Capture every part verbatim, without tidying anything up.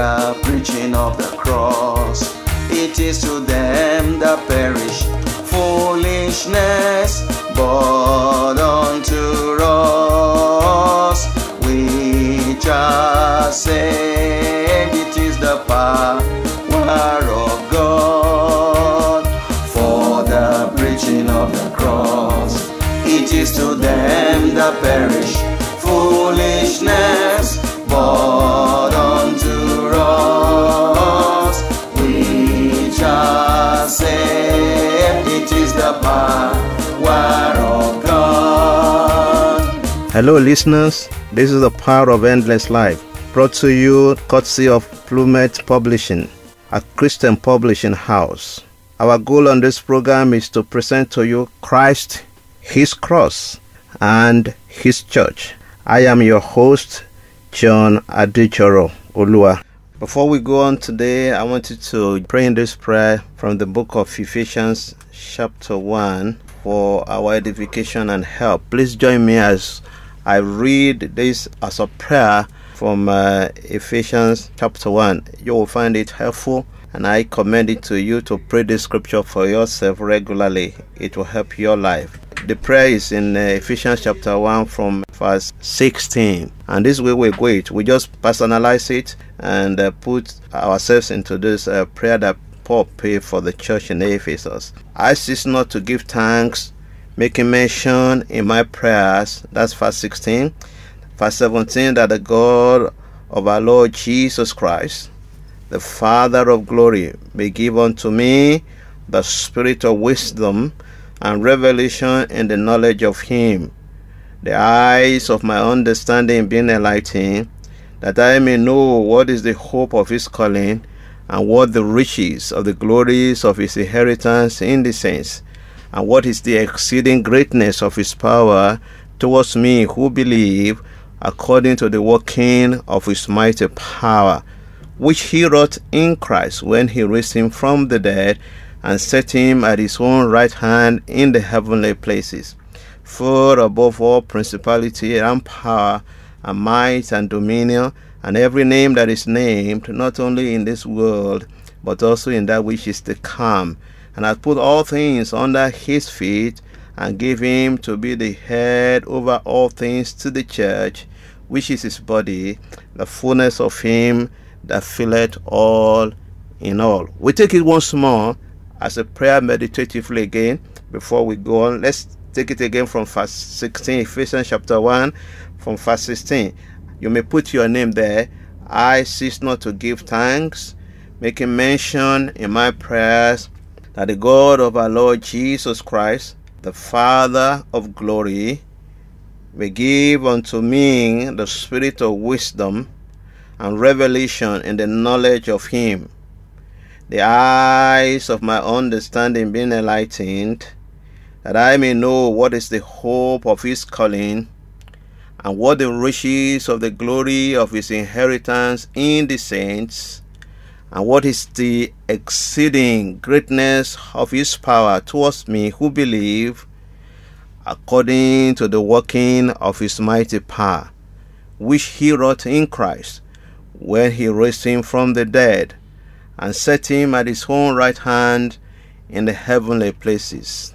the preaching of the cross. It is to them that perish foolishness, but unto us which are saved it is the power of God. For the preaching of the cross, it is to them that perish foolishness, but unto us which are saved it is the power of God. Hello listeners, this is the Power of Endless Life, brought to you courtesy of Plumet Publishing, a Christian publishing house. Our goal on this program is to present to you Christ, His cross, and His church. I am your host, John Adichoro Olua. Before we go on today, I want you to pray in this prayer from the book of Ephesians chapter one for our edification and help. Please join me as I read this as a prayer from uh, Ephesians chapter one. You will find it helpful, and I commend it to you to pray this scripture for yourself regularly. It will help your life. The prayer is in uh, Ephesians chapter one from verse sixteen. And this way we go it. We just personalize it and uh, put ourselves into this uh, prayer that Paul prayed for the church in Ephesus. I cease not to give thanks, making mention in my prayers. That's verse sixteen. Verse seventeen, that the God of our Lord Jesus Christ, the Father of glory, may give unto me the spirit of wisdom and revelation in the knowledge of Him, the eyes of my understanding being enlightened, that I may know what is the hope of His calling, and what the riches of the glories of His inheritance in the saints, and what is the exceeding greatness of His power towards me who believe, according to the working of His mighty power, which He wrought in Christ when He raised Him from the dead, and set Him at His own right hand in the heavenly places, far above all principality and power and might and dominion, and every name that is named, not only in this world, but also in that which is to come, and hath put all things under His feet, and gave Him to be the head over all things to the church, which is His body, the fullness of Him that filleth all in all. We take it once more as a prayer meditatively again before we go on. Let's take it again from verse sixteen, Ephesians chapter one, from verse sixteen. You may put your name there. I cease not to give thanks, making mention in my prayers, that the God of our Lord Jesus Christ, the Father of glory, may give unto me the spirit of wisdom and revelation in the knowledge of Him, the eyes of my understanding being enlightened, that I may know what is the hope of His calling, and what the riches of the glory of His inheritance in the saints, and what is the exceeding greatness of His power towards me who believe, according to the working of His mighty power, which He wrought in Christ when He raised Him from the dead, and set Him at His own right hand in the heavenly places,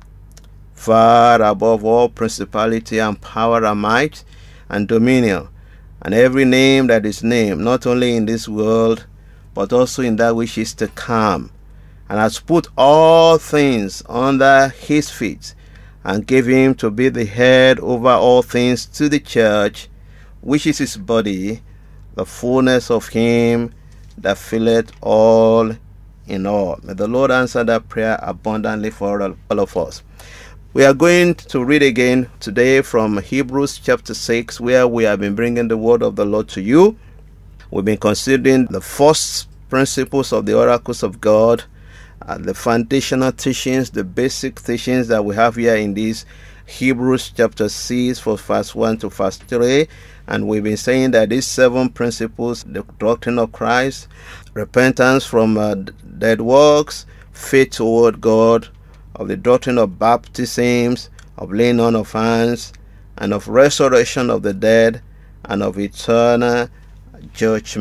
far above all principality and power and might and dominion, and every name that is named, not only in this world, but also in that which is to come, and has put all things under His feet, and gave Him to be the head over all things to the church, which is His body, the fullness of Him that filleth all in all. May the Lord answer that prayer abundantly for all, all of us. We are going to read again today from Hebrews chapter six, where we have been bringing the word of the Lord to you. We've been considering the first principles of the oracles of God, uh, the foundational teachings, the basic teachings that we have here in this Hebrews chapter six, from verse one to verse three. And we've been saying that these seven principles, the doctrine of Christ, repentance from uh, dead works, faith toward God, of the doctrine of baptisms, of laying on of hands, and of resurrection of the dead, and of eternal judgment.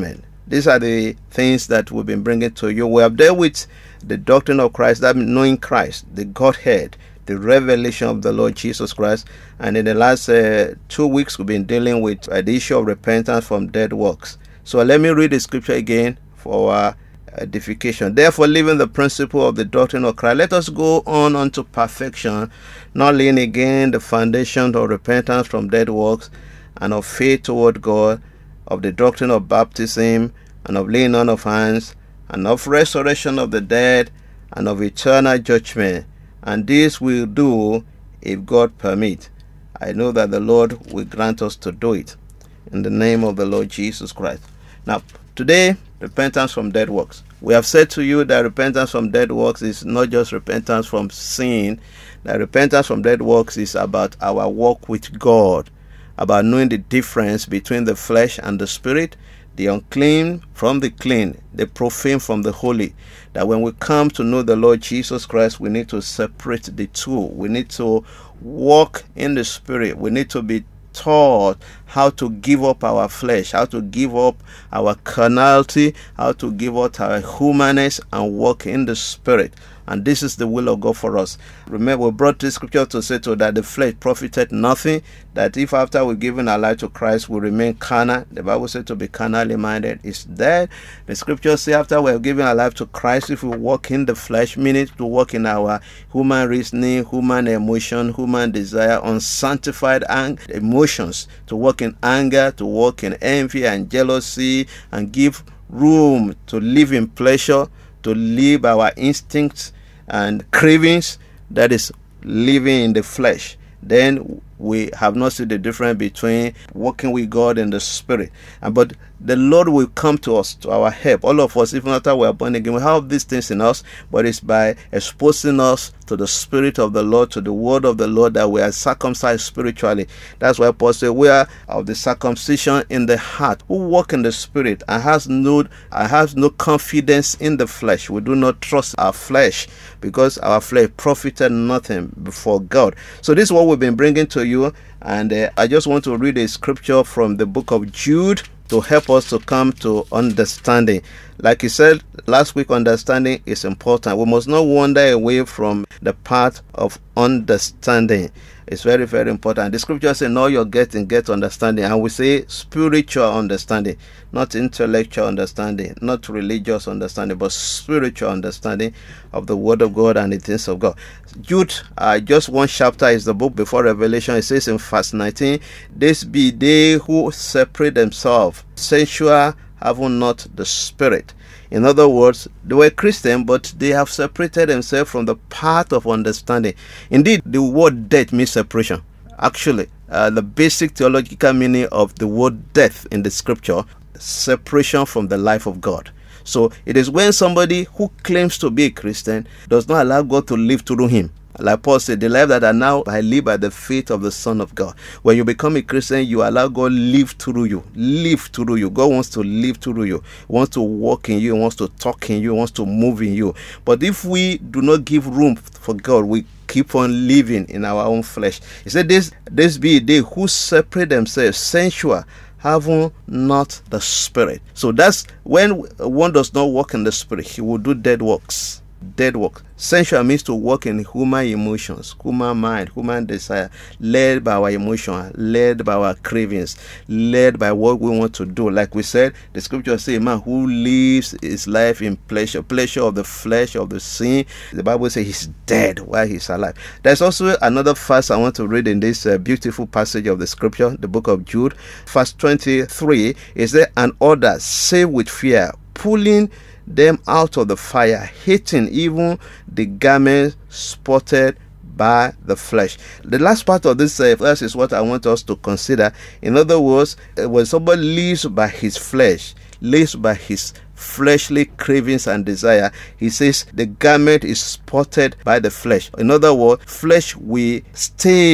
These are the things that we've been bringing to you. We have dealt with the doctrine of Christ, that means knowing Christ, the Godhead, the revelation of the Lord Jesus Christ. And in the last uh, two weeks, we've been dealing with uh, the issue of repentance from dead works. So let me read the scripture again for our edification. Therefore, leaving the principle of the doctrine of Christ, let us go on unto perfection, not laying again the foundation of repentance from dead works, and of faith toward God, of the doctrine of baptism, and of laying on of hands, and of resurrection of the dead, and of eternal judgment. And this we'll do if God permit. I know that the Lord will grant us to do it. In the name of the Lord Jesus Christ. Now, today, repentance from dead works. We have said to you that repentance from dead works is not just repentance from sin. That repentance from dead works is about our walk with God, about knowing the difference between the flesh and the spirit, the unclean from the clean, the profane from the holy. That when we come to know the Lord Jesus Christ, we need to separate the two. We need to walk in the spirit. We need to be taught how to give up our flesh, how to give up our carnality, how to give up our humanness and walk in the spirit. And this is the will of God for us. Remember, we brought this scripture to say to that the flesh profited nothing, that if after we've given our life to Christ, we remain carnal. The Bible says to be carnally minded is dead. The scriptures say after we have given our life to Christ, if we walk in the flesh, meaning to walk in our human reasoning, human emotion, human desire, unsanctified ang- emotions, to walk in anger, to walk in envy and jealousy, and give room to live in pleasure, to live our instincts and cravings, that is living in the flesh, then we have not seen the difference between walking with God in the spirit. And but the Lord will come to us, to our help. All of us, even after we are born again, we have these things in us, but it's by exposing us to the Spirit of the Lord, to the word of the Lord, that we are circumcised spiritually. That's why Paul said, we are of the circumcision in the heart, who walk in the spirit and has no, and has no confidence in the flesh. We do not trust our flesh, because our flesh profited nothing before God. So this is what we've been bringing to you, and uh, I just want to read a scripture from the book of Jude to help us to come to understanding. Like he said last week, understanding is important. We must not wander away from the path of understanding. It's very, very important. The scripture says, know your getting, get understanding. And we say spiritual understanding, not intellectual understanding, not religious understanding, but spiritual understanding of the word of God and the things of God. Jude, uh, just one chapter is the book before Revelation. It says in verse nineteen, this be they who separate themselves, sensual, having not the spirit. In other words, they were Christian, but they have separated themselves from the path of understanding. Indeed, the word death means separation. Actually, uh, the basic theological meaning of the word death in the scripture, separation from the life of God. So it is when somebody who claims to be a Christian does not allow God to live through him. Like Paul said, the life that I now I live by the faith of the Son of God. When you become a Christian, you allow God live through you. Live through you. God wants to live through you. He wants to walk in you. He wants to talk in you. He wants to move in you. But if we do not give room for God, we keep on living in our own flesh. He said, this, this be they who separate themselves, sensual, having not the spirit. So that's when one does not walk in the spirit, he will do dead works. Dead work. Sensual means to walk in human emotions, human mind, human desire, led by our emotion, led by our cravings, led by what we want to do. Like we said, the scripture says, a man who lives his life in pleasure, pleasure of the flesh, of the sin, the Bible says he's dead while he's alive. There's also another verse I want to read in this uh, beautiful passage of the scripture, the book of Jude. Verse twenty-three is there, an order, save with fear, pulling them out of the fire, hating even the garments spotted by the flesh. The last part of this uh, verse is what I want us to consider. In other words, uh, when somebody lives by his flesh, lives by his fleshly cravings and desire, he says the garment is spotted by the flesh. In other words, flesh will stain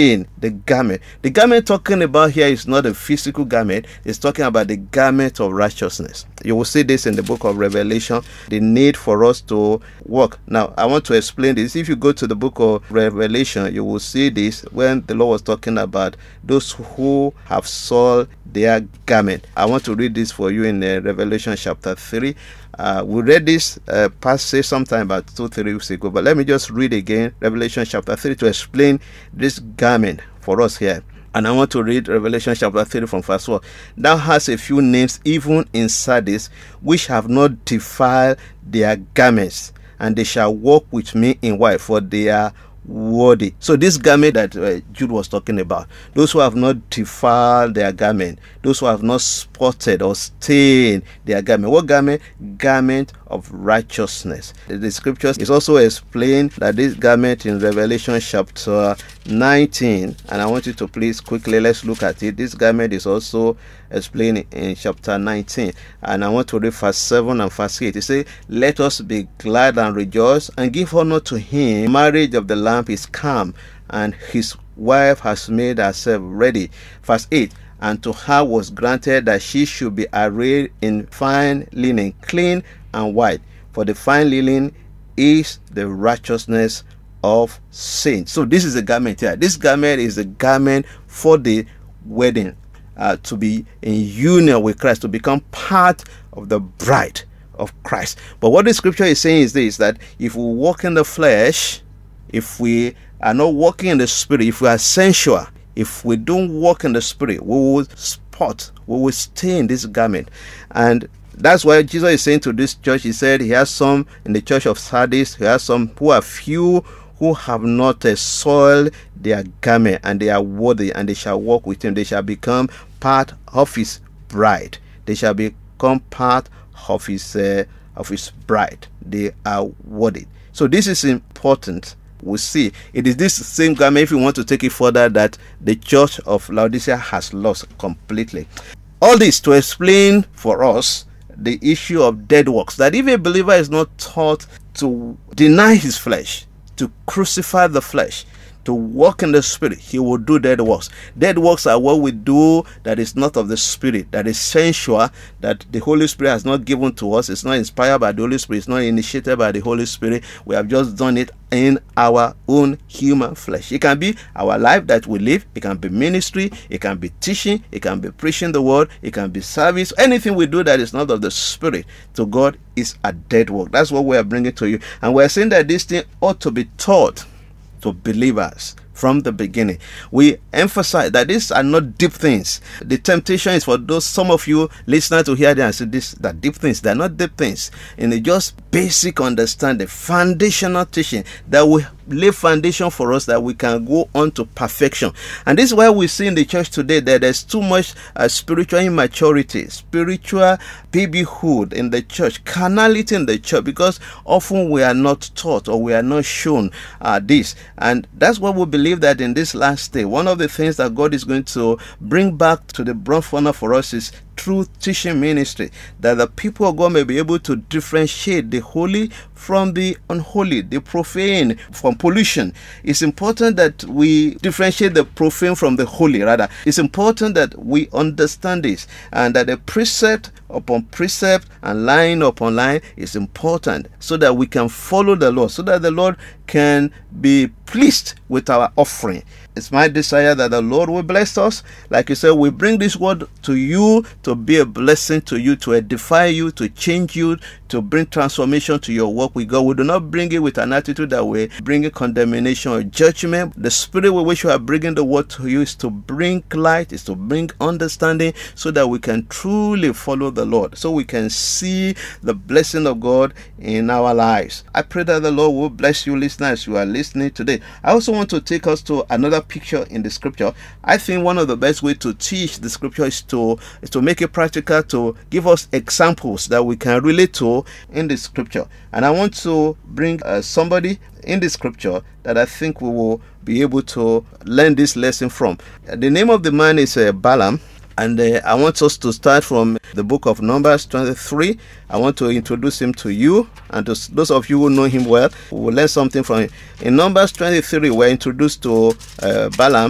the garment. The garment talking about here is not a physical garment. It's talking about the garment of righteousness. You will see this in the book of Revelation, the need for us to walk. Now, I want to explain this. If you go to the book of Revelation, you will see this when the Lord was talking about those who have soiled their garment. I want to read this for you in uh, Revelation chapter three. Uh, we read this uh, passage sometime about two, three weeks ago, but let me just read again Revelation chapter three to explain this garment for us here. And I want to read Revelation chapter three from verse one. Thou hast a few names even in Sardis, which have not defiled their garments, and they shall walk with me in white, for they are worthy. So this garment that uh, Jude was talking about, those who have not defiled their garment, those who have not spotted or stained their garment. What garment? Garment of righteousness. The, the scriptures is also explained that this garment in Revelation chapter nineteen, and I want you to please quickly let's look at it. This garment is also explained in chapter nineteen, and I want to read verse seven and verse eight. It says, let us be glad and rejoice and give honor to him. The marriage of the Lamb is come, and his wife has made herself ready. Verse eight, and to her was granted that she should be arrayed in fine linen, clean and white, for the fine linen is the righteousness of saints. So this is a garment here. This garment is a garment for the wedding, uh, to be in union with Christ, to become part of the bride of Christ. But what the scripture is saying is this, that if we walk in the flesh, if we are not walking in the spirit, if we are sensual, if we don't walk in the spirit, we will spot, we will stay in this garment. And that's why Jesus is saying to this church, he said he has some in the church of Sardis, he has some who are few who have not uh, soiled their garment, and they are worthy, and they shall walk with him. They shall become part of his bride. They shall become part of his uh, of his bride. They are worthy. So this is important. We see it is this same garment, if you want to take it further, that the church of Laodicea has lost completely. All this to explain for us the issue of dead works, that if a believer is not taught to deny his flesh, to crucify the flesh, to walk in the spirit, he will do dead works. Dead works are what we do that is not of the spirit, that is sensual, that the Holy Spirit has not given to us. It's not inspired by the Holy Spirit, it's not initiated by the Holy Spirit. We have just done it in our own human flesh. It can be our life that we live, it can be ministry, it can be teaching, it can be preaching the word, it can be service. Anything we do that is not of the spirit to God is a dead work. That's what we are bringing to you. And we're saying that this thing ought to be taught to believers from the beginning. We emphasize that these are not deep things. The temptation is for those, some of you listeners, to hear them and say this, that deep things. They're not deep things. And it's just basic understanding, foundational teaching that will lay foundation for us that we can go on to perfection. And this is why we see in the church today that there's too much uh, spiritual immaturity, spiritual babyhood in the church, carnality in the church, because often we are not taught or we are not shown uh, this. And that's what we believe, that in this last day, one of the things that God is going to bring back to the front burner for us is true teaching ministry, that the people of God may be able to differentiate the holy from the unholy, the profane from pollution. It's important that we differentiate the profane from the holy. Rather, it's important that we understand this, and that the precept upon precept and line upon line is important, so that we can follow the Lord, so that the Lord can be pleased with our offering. It's my desire that the Lord will bless us. Like you said, we bring this word to you to be a blessing to you, to edify you, to change you, to bring transformation to your work with God. We do not bring it with an attitude that we bring a condemnation or judgment. The spirit with which we are bringing the word to you is to bring light, is to bring understanding, so that we can truly follow the Lord, so we can see the blessing of God in our lives. I pray that the Lord will bless you, listeners, who are listening today. I also want to take us to another picture in the scripture. I think one of the best way to teach the scripture is to is to make it practical, to give us examples that we can relate to in the scripture. And I want to bring uh, somebody in the scripture that I think we will be able to learn this lesson from. The name of the man is uh, Balaam. And uh, I want us to start from the book of Numbers twenty-three. I want to introduce him to you, and to those of you who know him well, we will learn something from him. In Numbers twenty-three, we're introduced to uh, Balaam.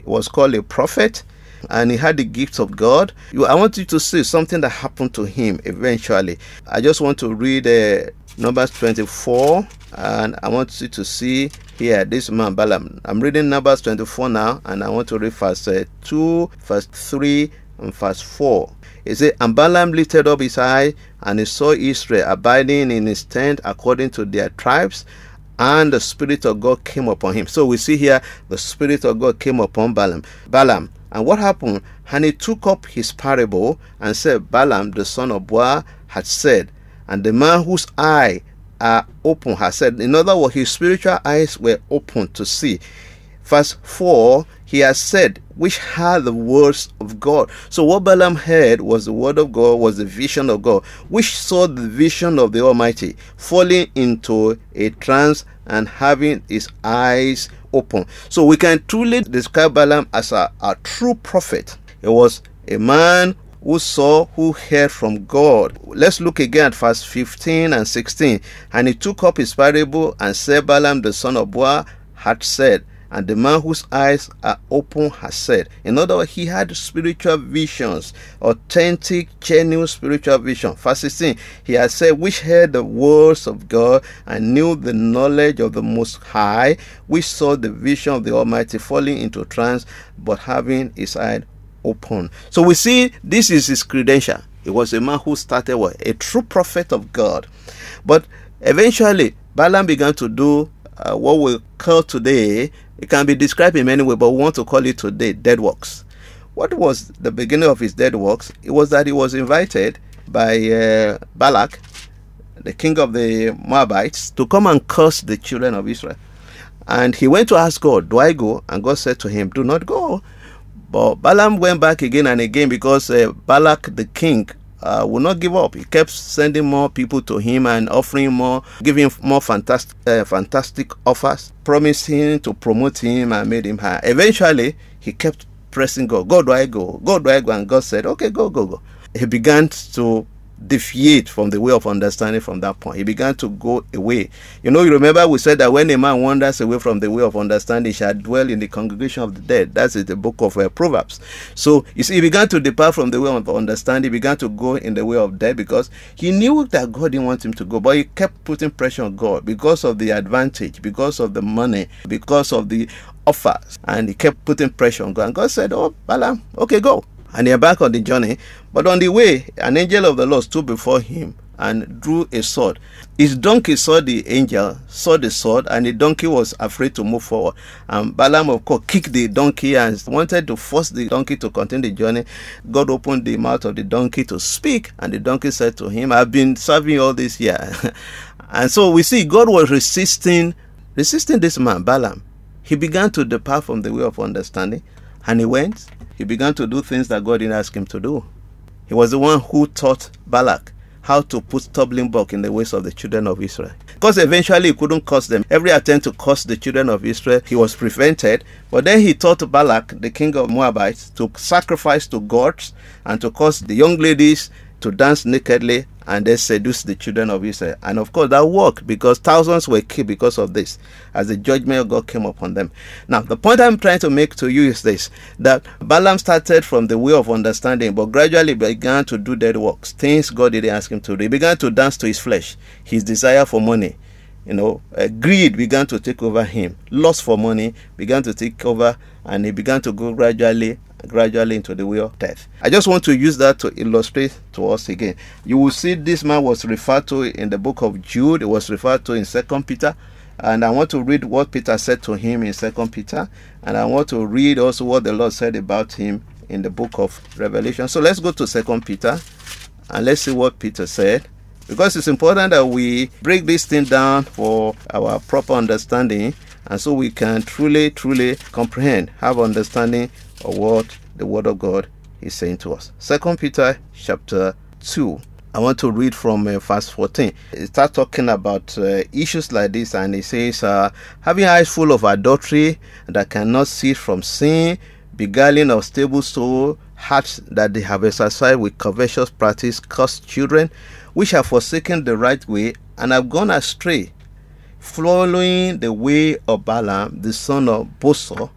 was called a prophet, and he had the gifts of God. You, I want you to see something that happened to him eventually. I just want to read uh, Numbers twenty-four, and I want you to see here this man Balaam. I'm reading Numbers twenty-four now, and I want to read verse uh, two, verse three, and verse four. It says, and Balaam lifted up his eye, and he saw Israel abiding in his tent according to their tribes, and the Spirit of God came upon him. So we see here the Spirit of God came upon Balaam. Balaam. And what happened? And he took up his parable and said, Balaam, the son of Beor, had said, and the man whose eyes are open has said. In other words, his spiritual eyes were open to see. Verse four, he has said, which had the words of God. So what Balaam heard was the word of God, was the vision of God, which saw the vision of the Almighty, falling into a trance and having his eyes open. So we can truly describe Balaam as a, a true prophet. He was a man who saw, who heard from God. Let's look again at verse fifteen and sixteen. And he took up his parable and said, Balaam the son of Beor had said, and the man whose eyes are open has said. In other words, he had spiritual visions, authentic, genuine spiritual vision. Verse sixteen, he has said, which heard the words of God and knew the knowledge of the Most High, which saw the vision of the Almighty falling into trance, but having his eye open. So we see this is his credential. He was a man who started what? A true prophet of God. But eventually, Balaam began to do uh, what we call today, it can be described in many ways, but we want to call it today dead works. What was the beginning of his dead works? It was that he was invited by uh, Balak, the king of the Moabites, to come and curse the children of Israel. And he went to ask God, do I go? And God said to him, do not go. But Balaam went back again and again because uh, Balak, the king, uh, would not give up. He kept sending more people to him and offering more, giving more fantastic, uh, fantastic offers, promising to promote him and made him high. Eventually, he kept pressing God. God, do I go? God, do I go? And God said, okay, go, go, go. He began to deviate from the way of understanding from that point. He began to go away. You know, you remember we said that when a man wanders away from the way of understanding, he shall dwell in the congregation of the dead. That's in the book of uh, Proverbs. So, you see, he began to depart from the way of understanding. He began to go in the way of death because he knew that God didn't want him to go, but he kept putting pressure on God because of the advantage, because of the money, because of the offers, and he kept putting pressure on God. And God said, oh, Balaam, okay, go. And he embarked on the journey. But on the way, an angel of the Lord stood before him and drew a sword. His donkey saw the angel, saw the sword, and the donkey was afraid to move forward. And Balaam, of course, kicked the donkey and wanted to force the donkey to continue the journey. God opened the mouth of the donkey to speak, and the donkey said to him, I've been serving you all this year. And so we see God was resisting, resisting this man, Balaam. He began to depart from the way of understanding, and he went. He began to do things that God didn't ask him to do. He was the one who taught Balak how to put stumbling block in the ways of the children of Israel. Because eventually he couldn't curse them. Every attempt to curse the children of Israel, he was prevented. But then he taught Balak, the king of Moabites, to sacrifice to gods and to cause the young ladies to dance nakedly and they seduce the children of Israel. And of course that worked because thousands were killed because of this as the judgment of God came upon them. Now the point I'm trying to make to you is this, that Balaam started from the way of understanding but gradually began to do dead works, things God didn't ask him to do. He began to dance to his flesh, his desire for money. You know, uh, greed began to take over him. Lust for money began to take over, and he began to go gradually gradually into the way of death. I just want to use that to illustrate to us again. You will see this man was referred to in the book of Jude. It was referred to in Second Peter. And I want to read what Peter said to him in Second Peter. And I want to read also what the Lord said about him in the book of Revelation. So let's go to Second Peter and let's see what Peter said. Because it's important that we break this thing down for our proper understanding, and so we can truly, truly comprehend, have understanding of what the Word of God is saying to us. Second Peter chapter two. I want to read from uh, verse fourteen. It starts talking about uh, issues like this, and it says, uh, having eyes full of adultery that cannot cease from sin, beguiling of stable soul, hearts that they have exercised with covetous practice, cursed children, which have forsaken the right way and have gone astray, following the way of Balaam, the son of Bosor,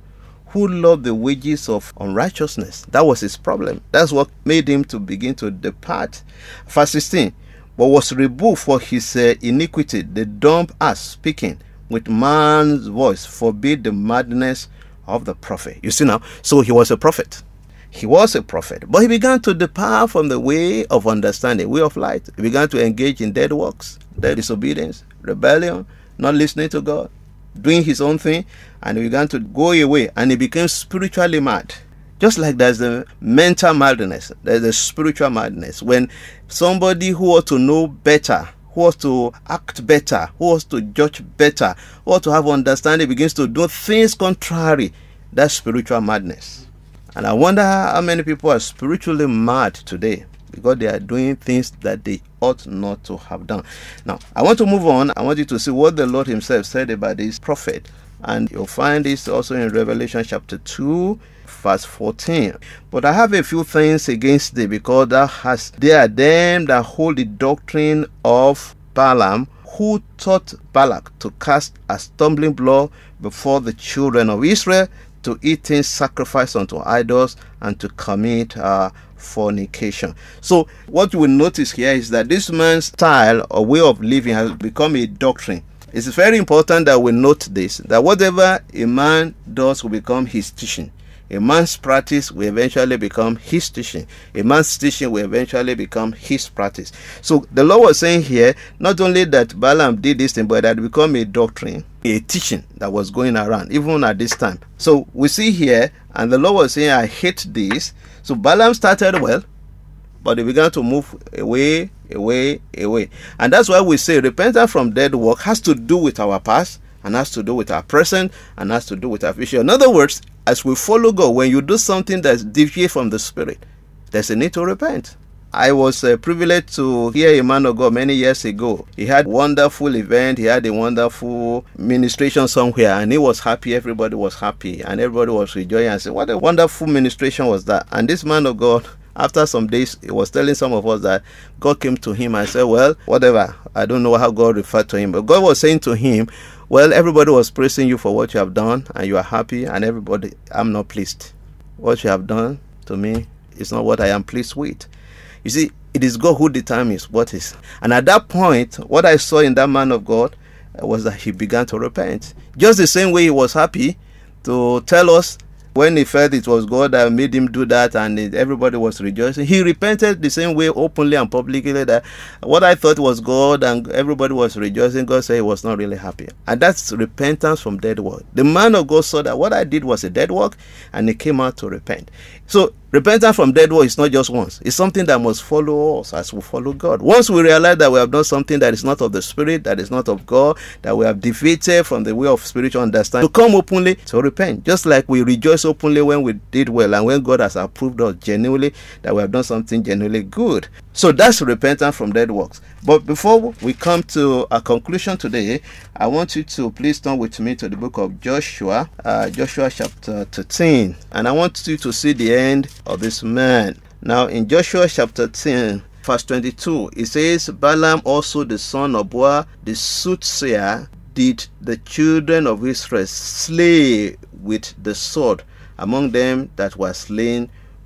who loved the wages of unrighteousness. That was his problem. That's what made him to begin to depart. Verse sixteen, but was rebuked for his uh, iniquity. The dumb ass speaking with man's voice forbid the madness of the prophet. You see now, so he was a prophet. He was a prophet, but he began to depart from the way of understanding, way of light. He began to engage in dead works, dead disobedience, rebellion, not listening to God, doing his own thing, and he began to go away, and he became spiritually mad. Just like there's the mental madness, there's the spiritual madness. When somebody who ought to know better, who ought to act better, who ought to judge better, who ought to have understanding, begins to do things contrary, that's spiritual madness. And I wonder how many people are spiritually mad today because they are doing things that they ought not to have done. Now, I want to move on. I want you to see what the Lord himself said about this prophet. And you'll find this also in Revelation chapter two, verse fourteen. But I have a few things against thee, because thou hast there them that hold the doctrine of Balaam, who taught Balak to cast a stumbling block before the children of Israel, to eat things sacrificed unto idols, and to commit uh, fornication. So what you will notice here is that this man's style or way of living has become a doctrine. It's very important that we note this, that whatever a man does will become his teaching. A man's practice will eventually become his teaching. A man's teaching will eventually become his practice. So the Lord was saying here, not only that Balaam did this thing, but that it became a doctrine, a teaching that was going around, even at this time. So we see here, and the Lord was saying, I hate this. So Balaam started well, but he began to move away, away, away. And that's why we say repentance from dead work has to do with our past, and has to do with our present, and has to do with our future. In other words, as we follow God, when you do something that's deviates from the Spirit, there's a need to repent. I was uh, privileged to hear a man of God many years ago. He had a wonderful event. He had a wonderful ministration somewhere, and he was happy. Everybody was happy, and everybody was rejoicing. I said, what a wonderful ministration was that? And this man of God, after some days, he was telling some of us that God came to him and said, well, whatever. I don't know how God referred to him, but God was saying to him, well, everybody was praising you for what you have done, and you are happy, and everybody, I'm not pleased. What you have done to me is not what I am pleased with. You see, it is God who determines what is. And at that point, what I saw in that man of God was that he began to repent. Just the same way he was happy to tell us when he felt it was God that made him do that, and it, everybody was rejoicing. He repented the same way, openly and publicly, that what I thought was God and everybody was rejoicing, God said he was not really happy. And that's repentance from dead work. The man of God saw that what I did was a dead work, and he came out to repent. So repentance from dead work is not just once. It's something that must follow us as we follow God. Once we realize that we have done something that is not of the Spirit, that is not of God, that we have deviated from the way of spiritual understanding, to come openly to repent. Just like we rejoice openly when we did well, and when God has approved us genuinely, that we have done something genuinely good. So that's repentance from dead works. But before we come to a conclusion today, I want you to please turn with me to the book of Joshua, uh, Joshua chapter thirteen. And I want you to see the end of this man. Now in Joshua chapter ten, verse twenty-two, it says, Balaam also the son of Beor, the soothsayer, did the children of Israel slay with the sword among them that were slain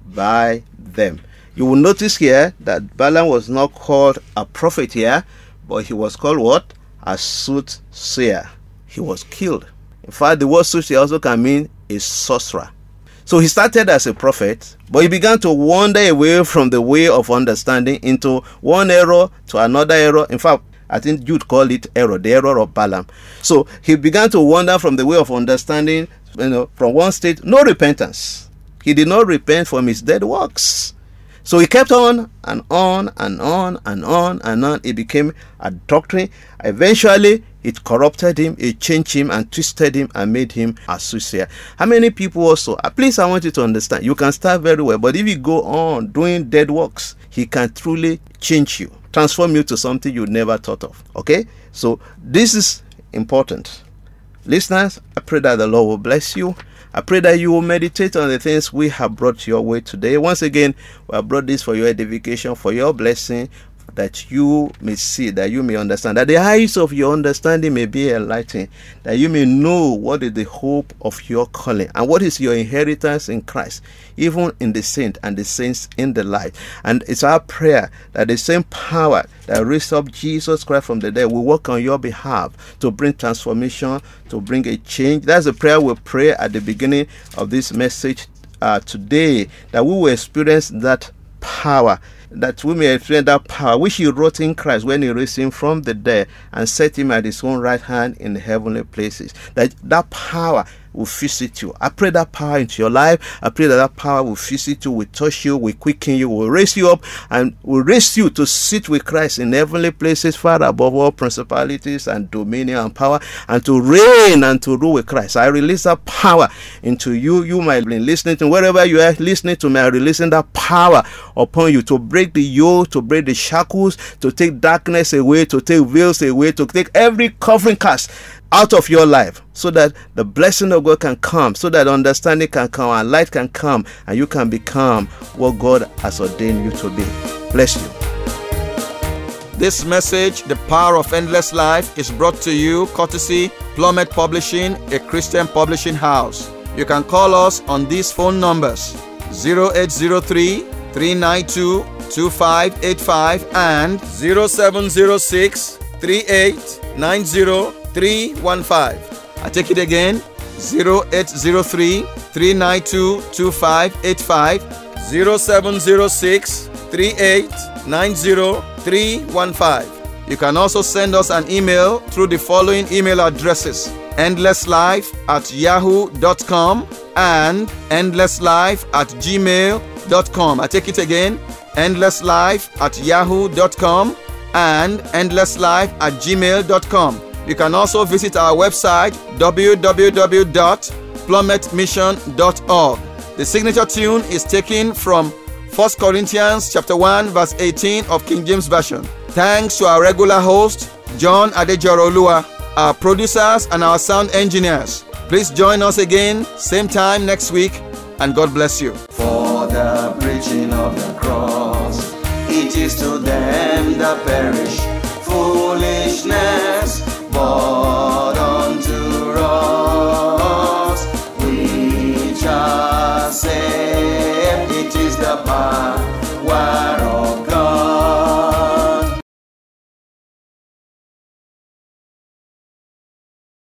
by them. You will notice here that Balaam was not called a prophet here, but he was called what? A soothsayer. He was killed. In fact, the word soothsayer also can mean a sorcerer. So he started as a prophet, but he began to wander away from the way of understanding into one error to another error. In fact, I think you'd call it error, the error of Balaam. So he began to wander from the way of understanding, you know, from one state, no repentance. He did not repent from his dead works. So he kept on and on and on and on and on. It became a doctrine. Eventually, it corrupted him, it changed him and twisted him and made him a soothsayer. How many people also, please, I want you to understand, you can start very well, but if you go on doing dead works, he can truly change you, transform you to something you never thought of. Okay? So this is important. Listeners, I pray that the Lord will bless you. I pray that you will meditate on the things we have brought your way today. Once again, we have brought this for your edification, for your blessing, that you may see, that you may understand, that the eyes of your understanding may be enlightened, that you may know what is the hope of your calling and what is your inheritance in Christ, even in the saint and the saints in the light. And it's our prayer that the same power that raised up Jesus Christ from the dead will work on your behalf to bring transformation, to bring a change. That's the prayer we pray at the beginning of this message uh, today, that we will experience that power, that we may experience that power which he wrought in Christ when he raised him from the dead and set him at his own right hand in the heavenly places. That that power will visit you. I pray that power into your life. I pray that that power will visit you, will touch you, will quicken you, will raise you up, and will raise you to sit with Christ in heavenly places, far above all principalities and dominion and power, and to reign and to rule with Christ. I release that power into you. You might be listening to wherever you are listening to me. I'm releasing that power upon you to break the yoke, to break the shackles, to take darkness away, to take veils away, to take every covering cast out of your life, so that the blessing of God can come, so that understanding can come and light can come, and you can become what God has ordained you to be. Bless you. This message, The Power of Endless Life, is brought to you courtesy Plummet Publishing, a Christian publishing house. You can call us on these phone numbers: zero eight zero three, three nine two, two five eight five and zero seven zero six, three eight nine zero, three one five. I take it again: zero eight zero three, three nine two, two five eight five, zero seven zero six, three eight nine zero, three one five. You can also send us an email through the following email addresses: endlesslife at yahoo dot com and endlesslife at gmail dot com. I take it again: endlesslife at yahoo dot com and endlesslife at gmail dot com. You can also visit our website, w w w dot plummet mission dot org. The signature tune is taken from First Corinthians chapter one verse eighteen of King James Version. Thanks to our regular host, John Adejorolua, our producers and our sound engineers. Please join us again, same time next week, and God bless you. For the preaching of the cross, it is to them that perish foolishness, but unto us which are saved, it is the power